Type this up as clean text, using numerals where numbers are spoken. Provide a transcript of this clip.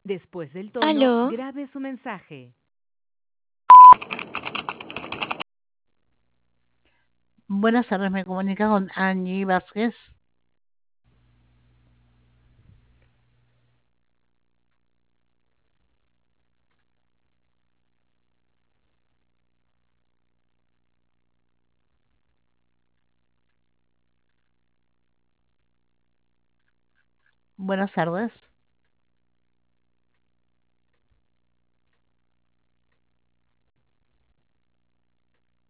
Después del tono, Aló, grabe su mensaje. Buenas tardes, me comunica con Angie Vázquez. Buenas tardes.